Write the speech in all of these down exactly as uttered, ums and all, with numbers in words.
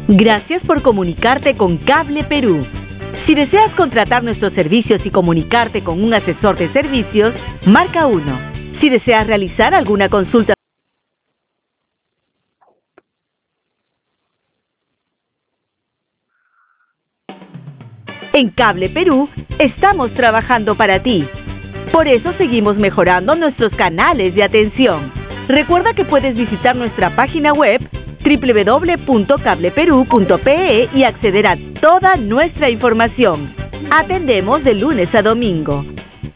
Gracias por comunicarte con Cable Perú. Si deseas contratar nuestros servicios y comunicarte con un asesor de servicios, marca uno. Si deseas realizar alguna consulta en Cable Perú, estamos trabajando para ti. Por eso seguimos mejorando nuestros canales de atención. Recuerda que puedes visitar nuestra página web doble u doble u doble u punto cable perú punto pe e y acceder a toda nuestra información. Atendemos de lunes a domingo.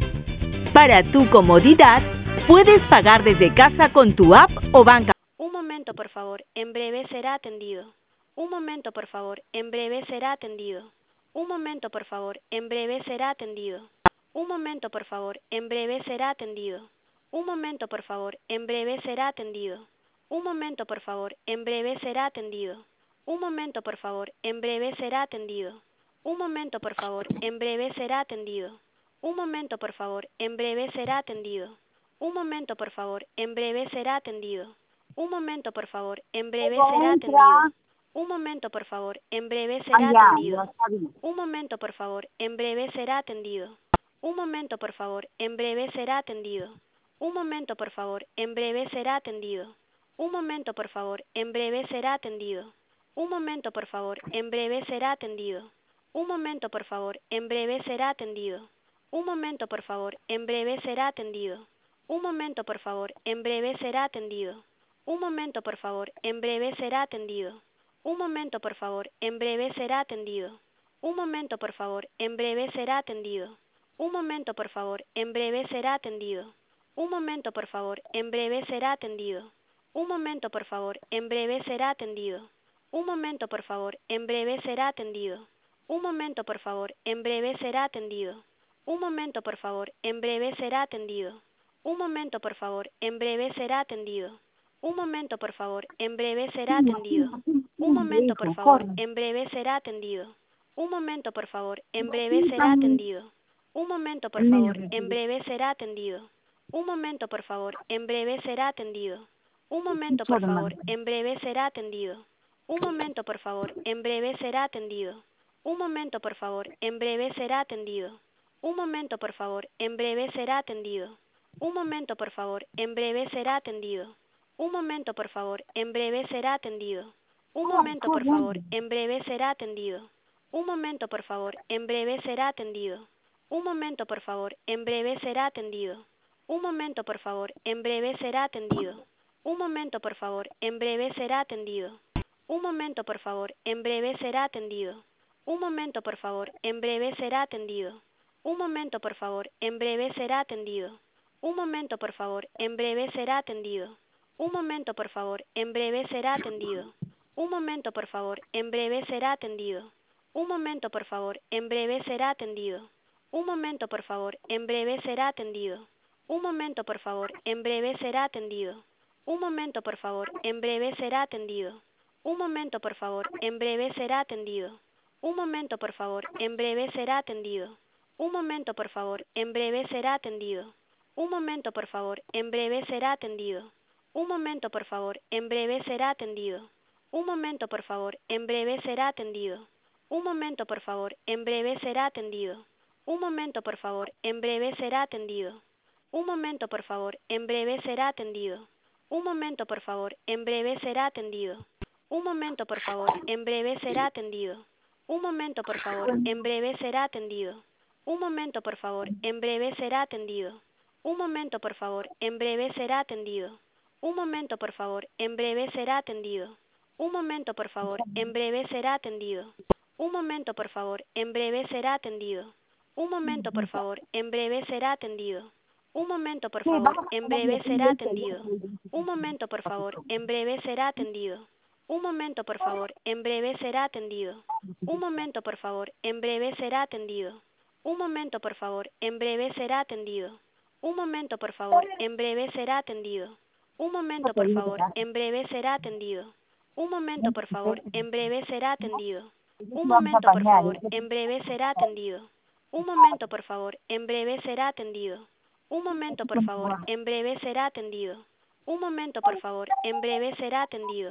Para tu comodidad, puedes pagar desde casa con tu app o banca. Un momento, por favor, en breve será atendido. Un momento, por favor, en breve será atendido. Un momento, por favor, en breve será atendido. Un momento, por favor, en breve será atendido. Un momento, por favor, en breve será atendido. Un momento, por favor, en breve será atendido. Un momento, por favor, en breve será atendido. Un momento, por favor, en breve será atendido. Un momento, por favor, en breve será atendido. Un momento, por favor, en breve será atendido. Un momento, por favor, en breve será atendido. Un momento, por favor, en breve será atendido. Un momento, por favor, en breve será atendido. Un momento, por favor, en breve será atendido. Un momento, por favor, en breve será atendido. Un momento, por favor, en breve será atendido. Un momento, por favor, en breve será atendido. Un momento, por favor, en breve será atendido. Un momento, por favor, en breve será atendido. Un momento, por favor, en breve será atendido. Un momento, por favor, en breve será atendido. Un momento, por favor, en breve será atendido. Un momento, por favor, en breve será atendido. Un momento, por favor, en breve será atendido. Un momento, por favor, en breve será atendido. Un momento, por favor, en breve será atendido. Un momento, por favor, en breve será atendido. Un momento, por favor, en breve será atendido. Un momento, por favor, en breve será atendido. Un momento, por favor, en breve será atendido. Un momento, por favor, en breve será atendido. Un momento, por favor, en breve será atendido. Un momento, por favor, en breve será atendido. Un momento, por favor, en breve será atendido. Un momento, por favor, en breve será atendido. Un momento, por favor, en breve será atendido. Un momento, por favor, en breve será atendido. Un momento, por favor, en breve será atendido. Un momento, por favor, en breve será atendido. Un momento, por favor, en breve será atendido. Un momento, por favor, en breve será atendido. Un momento, por favor, en breve será atendido. Un momento, por favor, en breve será atendido. Un momento, por favor, en breve será atendido. Un momento, por favor, en breve será atendido. Un momento, por favor, en breve será atendido. Un momento, por favor, en breve será atendido. Un momento, por favor, en breve será atendido. Un momento, por favor, en breve será atendido. Un momento, por favor, en breve será atendido. Un momento, por favor, en breve será atendido. Un momento, por favor, en breve será atendido. Un momento, por favor, en breve será atendido. Un momento, por favor, en breve será atendido. Un momento, por favor, en breve será atendido. Un momento, por favor, en breve será atendido. Un momento, por favor, en breve será atendido. Un momento, por favor, en breve será atendido. Un momento, por favor, en breve será atendido. Un momento, por favor, en breve será atendido. Un momento, por favor, en breve será atendido. Un momento, por favor, en breve será atendido. Un momento, por favor, en breve será atendido. Un momento, por favor, en breve será atendido. Un momento, por favor, en breve será atendido. Un momento, por favor, en breve será atendido. Un momento, por favor, en breve será atendido. Un momento, por favor, en breve será atendido. Un momento, por favor, en breve será atendido. Un momento, por favor, en breve será atendido. Un momento, por favor, en breve será atendido. Un momento, por favor, en breve será atendido. Un momento, por favor, en breve será atendido. Un momento, por favor, en breve será atendido. Un momento, por favor, en breve será atendido. Un momento, por favor, en breve será atendido. Un momento, por favor, en breve será atendido. Un momento, por favor, en breve será atendido. Un momento, por favor, en breve será atendido. Un momento, por favor, en breve será atendido. Un momento, por favor, en breve será atendido. Un momento, por favor, en breve será atendido. Un momento, por favor, en breve será atendido. Un momento, por favor, en breve será atendido. Un momento, por favor, en breve será atendido. Un momento, por favor, en breve será atendido.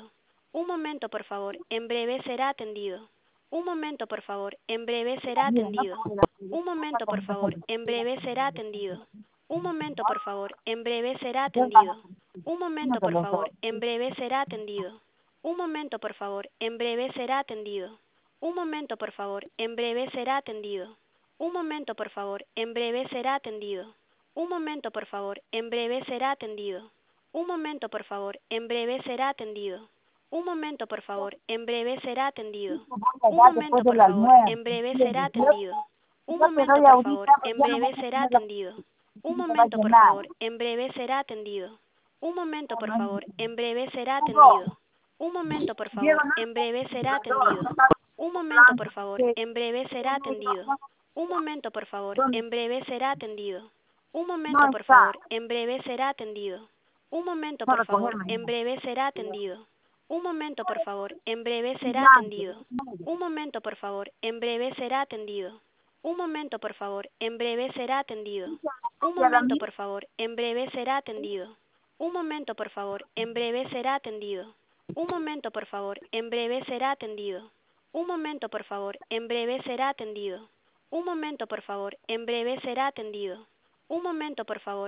Un momento, por favor, en breve será atendido. Un momento, por favor, en breve será Mira, no atendido. puede la Un está momento, por con favor, nosotros. en breve será atendido. Un momento, por favor, en breve será Entonces vamos atendido. Un uno momento, de por los favor, dos. en breve será atendido. Un momento, por favor, en breve será atendido. Un momento, por favor, en breve será atendido. Un momento, por favor, en breve será atendido. Un momento, por favor, en breve será atendido. Un momento, por favor, en breve será atendido. Un momento, por favor, en breve será atendido. Yo voy Un allá momento, después de por las favor, nueve. en breve será ¿Entiendes? Yo, atendido. Un yo te momento, doy por ahorita, favor, pues en ya no vas breve a será tener la atendido. Un no te va a momento, por llenar. favor, en breve será atendido. Un momento, No, por no hay favor, en breve será Hugo, atendido. Un momento, por Diego, favor, no en breve será los dos, no atendido. estás Un momento, por hablando, favor, que en breve yo será no digo, atendido. no, Un momento, por favor, ¿dónde? en breve será atendido. Un No momento, por está, favor, en breve será atendido. Un momento, no por favor, recogerme. en breve será atendido. Un momento, por favor, en breve será Blanco, atendido. Un momento, por favor, en breve será atendido. Un momento, por favor, en breve será atendido. Un y a la momento, mía, por favor, en breve será atendido. Un momento, por favor, en breve será atendido. Un momento, por favor, en breve será atendido. Un momento, por favor, en breve será atendido. Un momento, por favor, en breve será atendido. Un momento, por favor.